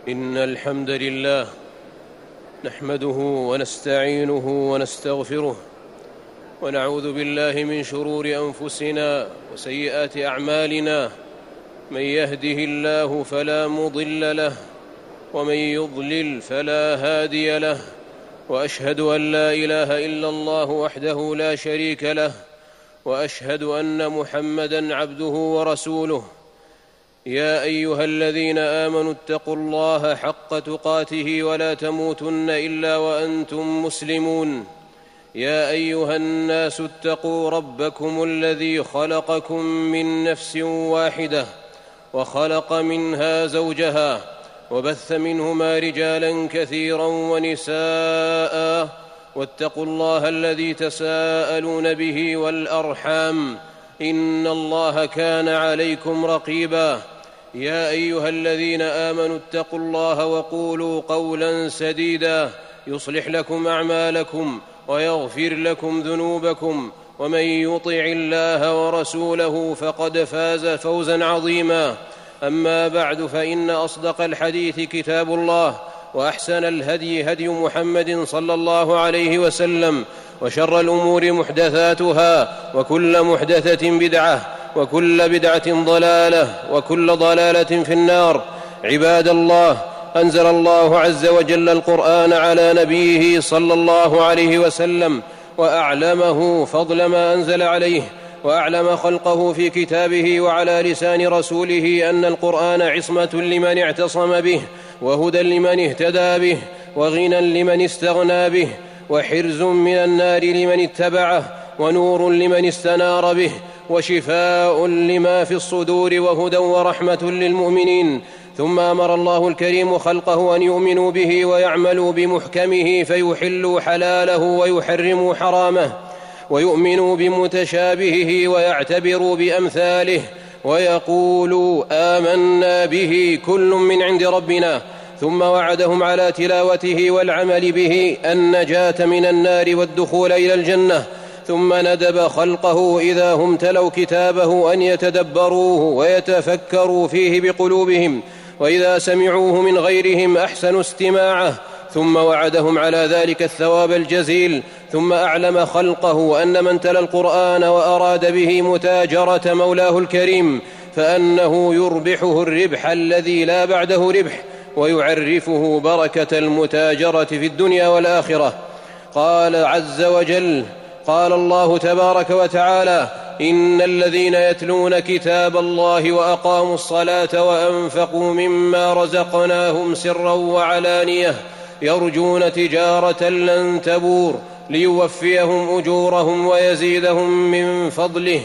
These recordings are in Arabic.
إن الحمد لله نحمده ونستعينه ونستغفره، ونعوذ بالله من شرور أنفسنا وسيئات أعمالنا. من يهده الله فلا مضل له، ومن يضلل فلا هادي له، وأشهد أن لا إله إلا الله وحده لا شريك له، وأشهد أن محمدًا عبده ورسوله. يا أيها الذين آمنوا اتقوا الله حق تقاته ولا تموتن إلا وأنتم مسلمون. يا أيها الناس اتقوا ربكم الذي خلقكم من نفس واحدة، وخلق منها زوجها، وبث منهما رجالا كثيرا ونساء، واتقوا الله الذي تساءلون به والأرحام، إن الله كان عليكم رقيبا. يا أيها الذين آمنوا اتقوا الله وقولوا قولا سديدا يصلح لكم أعمالكم ويغفر لكم ذنوبكم، ومن يطع الله ورسوله فقد فاز فوزا عظيما. أما بعد، فإن أصدق الحديث كتاب الله، وأحسن الهدي هدي محمد صلى الله عليه وسلم، وشر الأمور محدثاتها، وكل محدثة بدعة، وكل بدعة ضلالة، وكل ضلالة في النار. عباد الله، أنزل الله عز وجل القرآن على نبيه صلى الله عليه وسلم، وأعلمه فضل ما أنزل عليه، وأعلم خلقه في كتابه وعلى لسان رسوله أن القرآن عصمة لمن اعتصم به، وهدى لمن اهتدى به، وغنى لمن استغنى به، وحرز من النار لمن اتبعه، ونور لمن استنار به، وشفاء لما في الصدور، وهدى ورحمة للمؤمنين. ثم أمر الله الكريم خلقه أن يؤمنوا به ويعملوا بمحكمه، فيحلوا حلاله ويحرموا حرامه، ويؤمنوا بمتشابهه ويعتبروا بأمثاله، ويقولوا آمنا به كل من عند ربنا. ثم وعدهم على تلاوته والعمل به النجاة من النار والدخول إلى الجنة. ثم ندب خلقه إذا هم تلوا كتابه أن يتدبروه ويتفكروا فيه بقلوبهم، وإذا سمعوه من غيرهم أحسنوا استماعه. ثم وعدهم على ذلك الثواب الجزيل. ثم أعلم خلقه أن من تلا القرآن وأراد به متاجرة مولاه الكريم فأنه يربحه الربح الذي لا بعده ربح، ويعرفه بركة المتاجرة في الدنيا والآخرة. قال عز وجل: قال الله تبارك وتعالى: إن الذين يتلون كتاب الله وأقاموا الصلاة وأنفقوا مما رزقناهم سرا وعلانية يرجون تجارة لن تبور ليوفيهم أجورهم ويزيدهم من فضله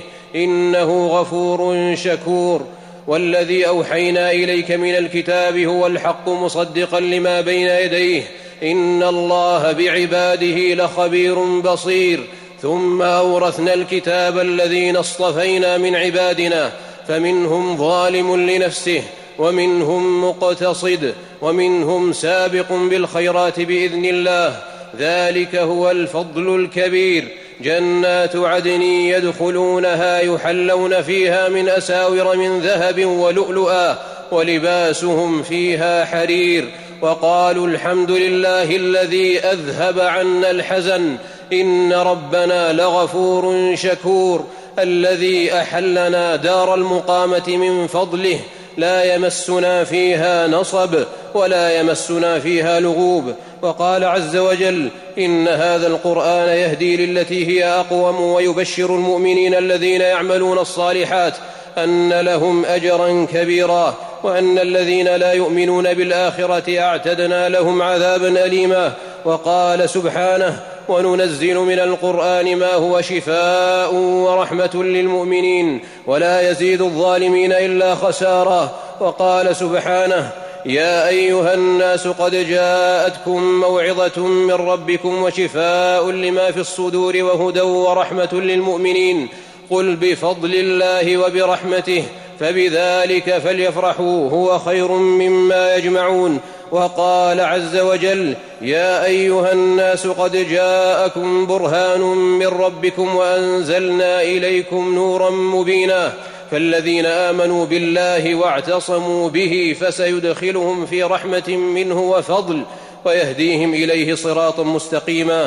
إنه غفور شكور. والذي أوحينا إليك من الكتاب هو الحق مصدقا لما بين يديه إن الله بعباده لخبير بصير. ثم أورثنا الكتاب الذين اصطفينا من عبادنا فمنهم ظالم لنفسه، ومنهم مقتصد، ومنهم سابق بالخيرات بإذن الله. ذلك هو الفضل الكبير. جنات عدن يدخلونها يحلون فيها من أساور من ذهب ولؤلؤا، ولباسهم فيها حرير. وقالوا الحمد لله الذي أذهب عنا الحزن إن ربنا لغفور شكور. الذي أحلنا دار المقامة من فضله لا يمسنا فيها نصب ولا يمسنا فيها لغوب. وقال عز وجل: إن هذا القرآن يهدي للتي هي أقوم، ويبشر المؤمنين الذين يعملون الصالحات أن لهم أجرا كبيرا، وأن الذين لا يؤمنون بالآخرة أعتدنا لهم عذابا أليما. وقال سبحانه: وننزل من القرآن ما هو شفاء ورحمة للمؤمنين ولا يزيد الظالمين إلا خسارا. وقال سبحانه: يا أيها الناس قد جاءتكم موعظة من ربكم وشفاء لما في الصدور وهدى ورحمة للمؤمنين. قل بفضل الله وبرحمته فبذلك فليفرحوا هو خير مما يجمعون. وقال عز وجل: يا أيها الناس قد جاءكم برهان من ربكم وأنزلنا إليكم نورا مبينا. فالذين آمنوا بالله واعتصموا به فسيدخلهم في رحمة منه وفضل ويهديهم إليه صراطا مستقيما.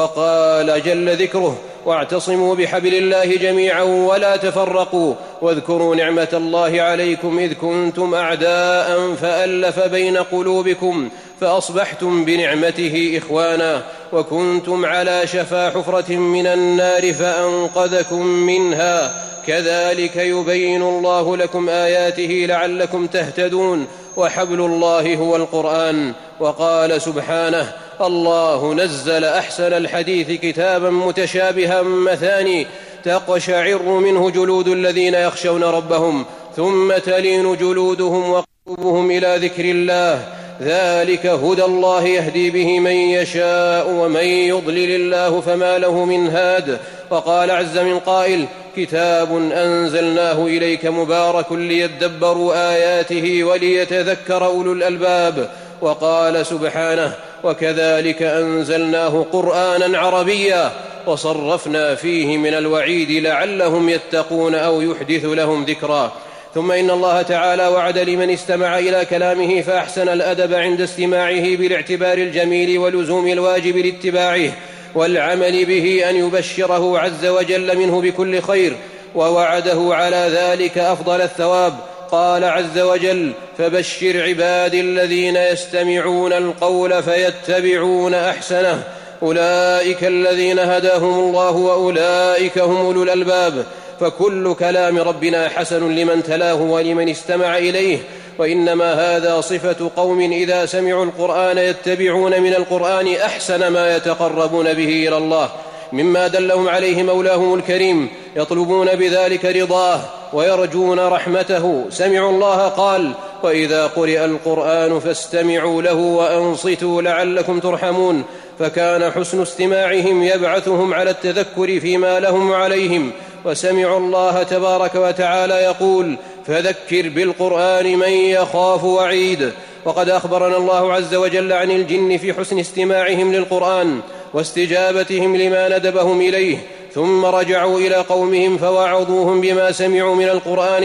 وقال جل ذكره: واعتصموا بحبل الله جميعا ولا تفرقوا واذكروا نعمة الله عليكم إذ كنتم أعداء فألف بين قلوبكم فأصبحتم بنعمته إخوانا وكنتم على شفا حفرة من النار فأنقذكم منها كذلك يبين الله لكم آياته لعلكم تهتدون وحبل الله هو القرآن. وقال سبحانه: الله نزل أحسن الحديث كتابا متشابها مثاني تقشعر منه جلود الذين يخشون ربهم ثم تلين جلودهم وقلوبهم إلى ذكر الله ذلك هدى الله يهدي به من يشاء ومن يضلل الله فما له من هاد. وقال عز من قائل: كتاب أنزلناه إليك مبارك ليدبروا آياته وليتذكر أولو الألباب. وقال سبحانه: وكذلك أنزلناه قرآنا عربيا وصرفنا فيه من الوعيد لعلهم يتقون أو يحدث لهم ذكرا. ثم إن الله تعالى وعد لمن استمع إلى كلامه فأحسن الأدب عند استماعه بالاعتبار الجميل ولزوم الواجب لاتباعه والعمل به أن يبشره عز وجل منه بكل خير، ووعده على ذلك أفضل الثواب. قال عز وجل: فبشر عبادي الذين يستمعون القول فيتبعون أحسنه أولئك الذين هداهم الله وأولئك هم أولو الألباب. فكل كلام ربنا حسن لمن تلاه ولمن استمع إليه، وإنما هذا صفة قوم إذا سمعوا القرآن يتبعون من القرآن أحسن ما يتقربون به إلى الله مما دلهم عليه مولاهم الكريم، يطلبون بذلك رضاه ويرجون رحمته. سمعوا الله قال: وإذا قرئ القرآن فاستمعوا له وأنصتوا لعلكم ترحمون. فكان حسن استماعهم يبعثهم على التذكر فيما لهم عليهم. وسمعوا الله تبارك وتعالى يقول: فذكر بالقرآن من يخاف وعيد. وقد أخبرنا الله عز وجل عن الجن في حسن استماعهم للقرآن واستجابتهم لما ندبهم إليه، ثم رجعوا إلى قومهم فوعظوهم بما سمعوا من القرآن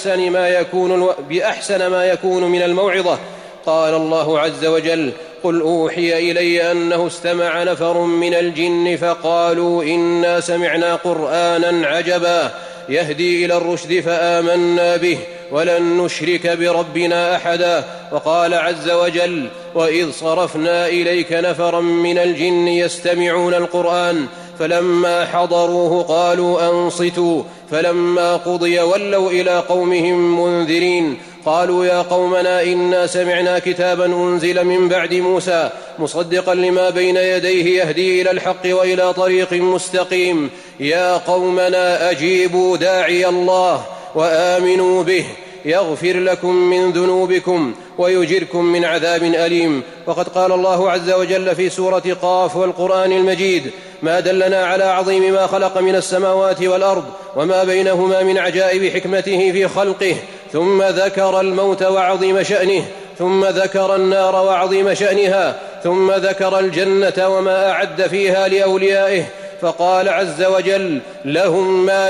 بأحسن ما يكون من الموعظة. قال الله عز وجل: قل أوحي إلي أنه استمع نفر من الجن فقالوا إنا سمعنا قرآنا عجبا يهدي إلى الرشد فآمنا به ولن نشرك بربنا أحدا. وقال عز وجل: وإذ صرفنا إليك نفرا من الجن يستمعون القرآن فلما حضروه قالوا أنصتوا فلما قضي ولوا إلى قومهم منذرين قالوا يا قومنا إنا سمعنا كتابا أنزل من بعد موسى مصدقا لما بين يديه يهدي إلى الحق وإلى طريق مستقيم يا قومنا أجيبوا داعي الله وآمنوا به يغفر لكم من ذنوبكم ويجركم من عذاب أليم. وقد قال الله عز وجل في سورة قاف والقرآن المجيد: ما دلنا على عظيم ما خلق من السماوات والأرض وما بينهما من عجائب حكمته في خلقه، ثم ذكر الموت وعظيم شأنه، ثم ذكر النار وعظيم شأنها، ثم ذكر الجنة وما أعد فيها لأوليائه، فقال عز وجل: لهم ما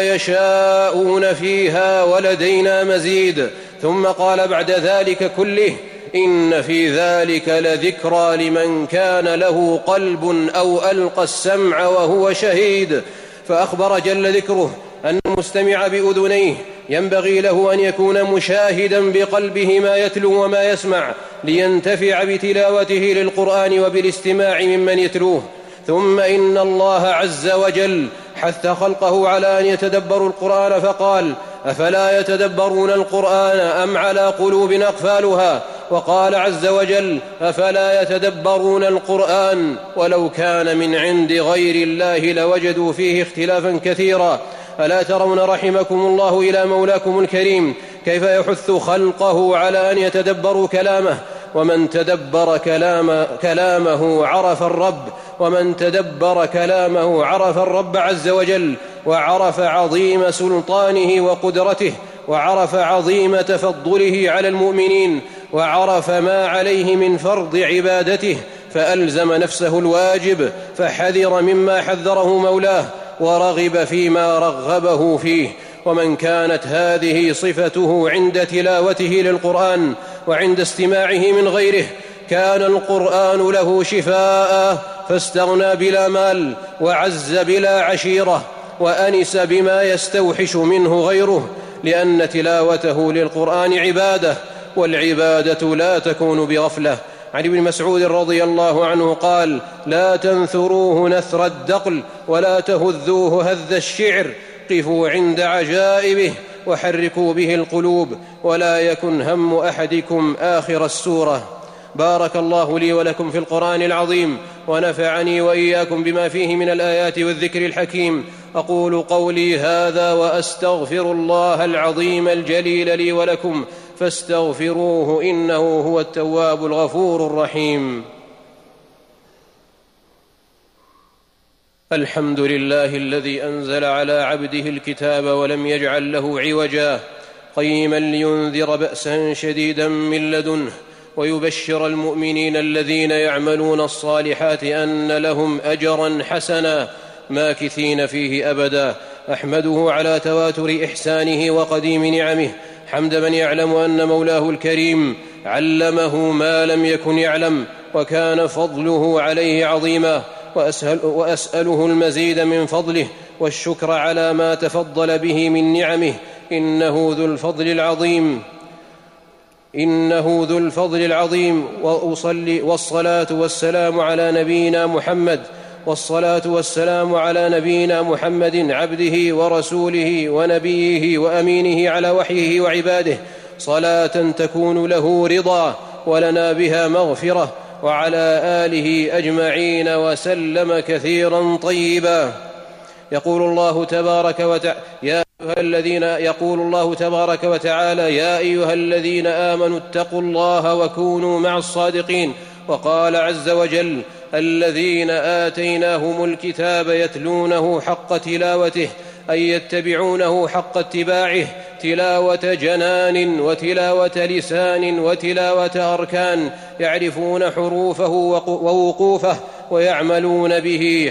يشاءون فيها ولدينا مزيد. ثم قال بعد ذلك كله: إن في ذلك لذكرى لمن كان له قلب أو ألقى السمع وهو شهيد. فأخبر جل ذكره أن المستمع بأذنيه ينبغي له أن يكون مشاهدا بقلبه ما يتلو وما يسمع لينتفع بتلاوته للقرآن وبالاستماع ممن يتلوه. ثم إن الله عز وجل حث خلقه على أن يتدبروا القرآن فقال: أفلا يتدبرون القرآن أم على قلوب أقفالها؟ وقال عز وجل: أفلا يتدبرون القرآن ولو كان من عند غير الله لوجدوا فيه اختلافا كثيرا. ألا ترون رحمكم الله إلى مولاكم الكريم كيف يحث خلقه على أن يتدبروا كلامه؟ ومن تدبر كلامه عرف الرب، ومن تدبر كلامه عرف الرب عز وجل، وعرف عظيم سلطانه وقدرته، وعرف عظيم تفضله على المؤمنين، وعرف ما عليه من فرض عبادته، فألزم نفسه الواجب، فحذر مما حذره مولاه، ورغب فيما رغبه فيه. ومن كانت هذه صفته عند تلاوته للقرآن وعند استماعه من غيره كان القرآن له شفاء، فاستغنى بلا مال، وعز بلا عشيرة، وأنس بما يستوحش منه غيره، لأن تلاوته للقرآن عبادة، والعبادة لا تكون بغفلة. عن ابن مسعود رضي الله عنه قال: لا تنثروه نثر الدقل ولا تهذوه هذ الشعر، قفوا عند عجائبه وحركوا به القلوب، ولا يكن هم أحدكم آخر السورة. بارك الله لي ولكم في القرآن العظيم، ونفعني وإياكم بما فيه من الآيات والذكر الحكيم. أقول قولي هذا وأستغفر الله العظيم الجليل لي ولكم، فاستغفروه إنه هو التواب الغفور الرحيم. الحمد لله الذي أنزل على عبده الكتاب ولم يجعل له عوجا، قيما لينذر بأسا شديدا من لدنه، ويبشر المؤمنين الذين يعملون الصالحات أن لهم أجرا حسنا ماكثين فيه أبدا. أحمده على تواتر إحسانه وقديم نعمه، حمد من يعلم أن مولاه الكريم علمه ما لم يكن يعلم، وكان فضله عليه عظيما، وأسأله المزيد من فضله والشكر على ما تفضل به من نعمه، إنه ذو الفضل العظيم. وأصلي والصلاة والسلام على نبينا محمد عبده ورسوله ونبيه وأمينه على وحيه وعباده، صلاة تكون له رضا ولنا بها مغفرة، وعلى آله أجمعين وسلم كثيرا طيبا. يقول الله تبارك وتعالى: يا أيها الذين آمنوا اتقوا الله وكونوا مع الصادقين. وقال عز وجل: الذين آتيناهم الكتاب يتلونه حق تلاوته، أي يتبعونه حق اتباعه، تلاوة جنان وتلاوة لسان وتلاوة أركان، يعرفون حروفه ووقوفه ويعملون به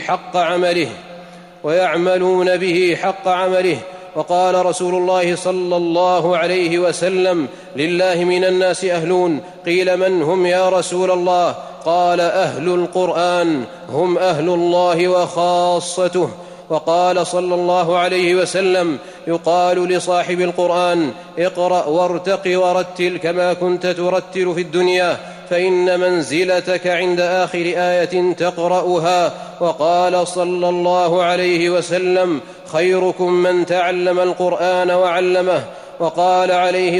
حق عمله. وقال رسول الله صلى الله عليه وسلم: لله من الناس أهلون. قيل: من هم يا رسول الله؟ قال: أهل القرآن هم أهل الله وخاصته. وقال صلى الله عليه وسلم: يقال لصاحب القرآن: اقرأ وارتق ورتل كما كنت ترتل في الدنيا، فإن منزلتك عند آخر آية تقرأها. وقال صلى الله عليه وسلم: خيركم من تعلم القرآن وعلمه. وقال عليه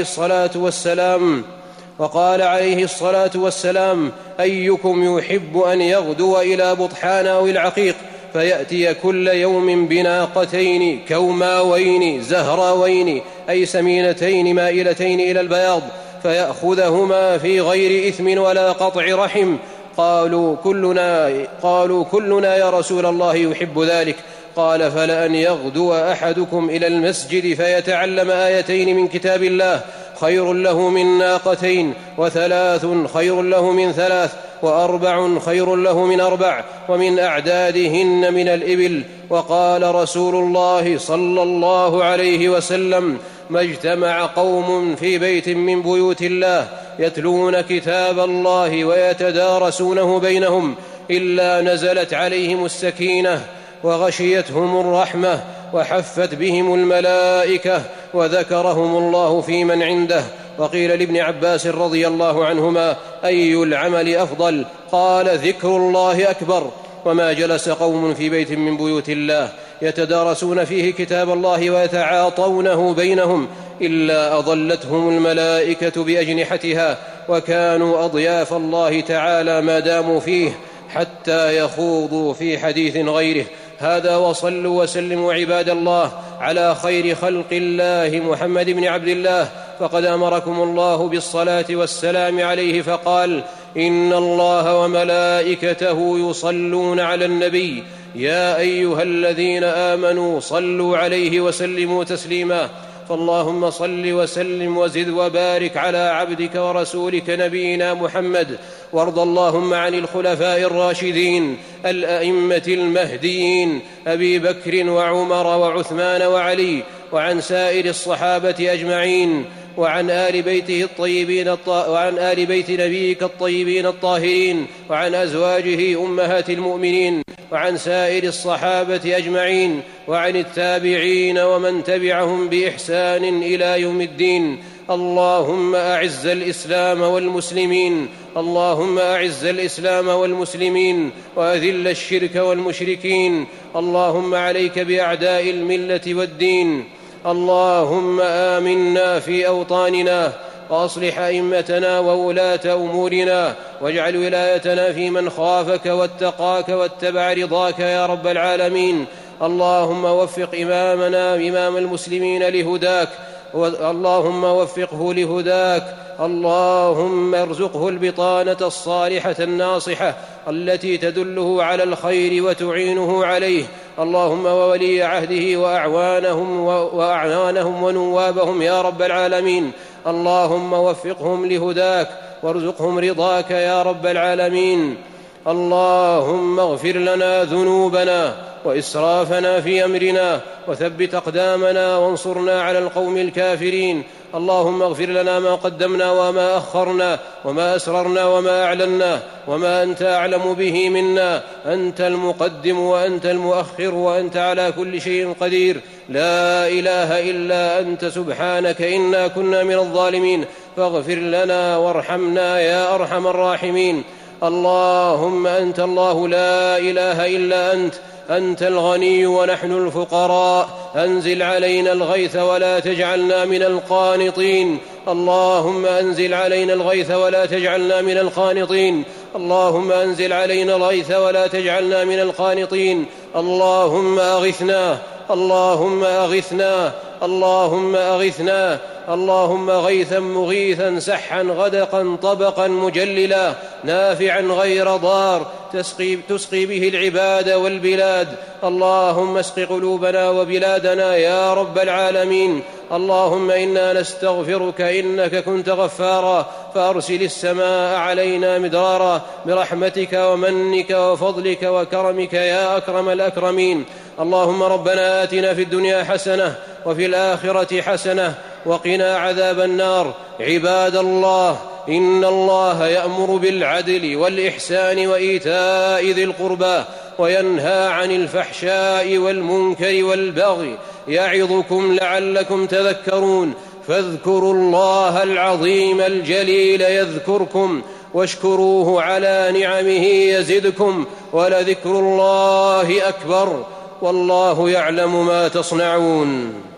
الصلاة والسلام: أيكم يحب أن يغدو إلى بطحان أو العقيق، فيأتي كل يوم بناقتين كوماوين زهراوين، أي سمينتين مائلتين إلى البياض، فيأخذهما في غير إثم ولا قطع رحم. قالوا كلنا يا رسول الله يحب ذلك. قال: فلأن يغدو أحدكم إلى المسجد فيتعلم آيتين من كتاب الله خير له من ناقتين، وثلاث خير له من ثلاث، وأربع خير له من أربع، ومن أعدادهن من الإبل. وقال رسول الله صلى الله عليه وسلم: ما اجتمع قوم في بيت من بيوت الله يتلون كتاب الله ويتدارسونه بينهم إلا نزلت عليهم السكينة وغشيتهم الرحمة وحفت بهم الملائكة وذكرهم الله في من عنده. وقيل لابن عباس رضي الله عنهما: أي العمل أفضل؟ قال: ذكر الله أكبر. وما جلس قوم في بيت من بيوت الله يتدارسون فيه كتاب الله ويتعاطونه بينهم إلا أظلتهم الملائكة بأجنحتها، وكانوا أضياف الله تعالى ما داموا فيه حتى يخوضوا في حديث غيره. هذا وصلوا وسلموا عباد الله على خير خلق الله محمد بن عبد الله، فقد أمركم الله بالصلاة والسلام عليه فقال: إن الله وملائكته يصلون على النبي، يا أيها الذين آمنوا صلوا عليه وسلموا تسليما. فاللهم صل وسلم وزد وبارك على عبدك ورسولك نبينا محمد، وارض اللهم عن الخلفاء الراشدين الأئمة المهديين أبي بكر وعمر وعثمان وعلي، وعن سائر الصحابة أجمعين، وعن آل بيت نبيك الطيبين الطاهرين، وعن أزواجه أمهات المؤمنين، وعن سائر الصحابة أجمعين، وعن التابعين ومن تبعهم بإحسان إلى يوم الدين. اللهم أعز الإسلام والمسلمين، اللهم أعز الإسلام والمسلمين، وأذل الشرك والمشركين. اللهم عليك بأعداء الملة والدين. اللهم آمنا في أوطاننا، وأصلح أئمتنا وولاة أمورنا، واجعل ولايتنا في من خافك واتقاك واتبع رضاك يا رب العالمين. اللهم وفق إمام المسلمين لهداك، اللهم وفقه لهداك. اللهم ارزقه البطانة الصالحة الناصحة التي تدله على الخير وتعينه عليه. اللهم وولي عهده وأعوانهم ونوابهم يا رب العالمين. اللهم وفقهم لهداك وارزقهم رضاك يا رب العالمين. اللهم اغفر لنا ذنوبنا وإسرافنا في أمرنا، وثبت أقدامنا وانصرنا على القوم الكافرين. اللهم اغفر لنا ما قدمنا وما أخرنا، وما أسررنا وما أعلنا، وما أنت أعلم به منا. أنت المقدم وأنت المؤخر، وأنت على كل شيء قدير. لا إله إلا أنت سبحانك إنا كنا من الظالمين، فاغفر لنا وارحمنا يا أرحم الراحمين. اللهم أنت الله لا إله إلا أنت الغني ونحن الفقراء. أنزل علينا الغيث ولا تجعلنا من القانطين. اللهم أنزل علينا الغيث ولا تجعلنا من القانطين. اللهم أنزل علينا الغيث ولا تجعلنا من القانطين. اللهم أغثنا، اللهم أغثنا، اللهم أغثنا. اللهم غيثا مغيثا سحا غدقا طبقا مجللا نافعا غير ضار تسقي به العباد والبلاد. اللهم اسق قلوبنا وبلادنا يا رب العالمين. اللهم إنا نستغفرك إنك كنت غفارا، فأرسل السماء علينا مدرارا برحمتك ومنك وفضلك وكرمك يا أكرم الأكرمين. اللهم ربنا آتنا في الدنيا حسنة وفي الآخرة حسنة وقنا عذاب النار. عباد الله، إن الله يأمر بالعدل والإحسان وإيتاء ذي القربى، وينهى عن الفحشاء والمنكر والبغي، يعظكم لعلكم تذكرون. فاذكروا الله العظيم الجليل يذكركم، واشكروه على نعمه يزدكم، ولذكر الله أكبر، والله يعلم ما تصنعون.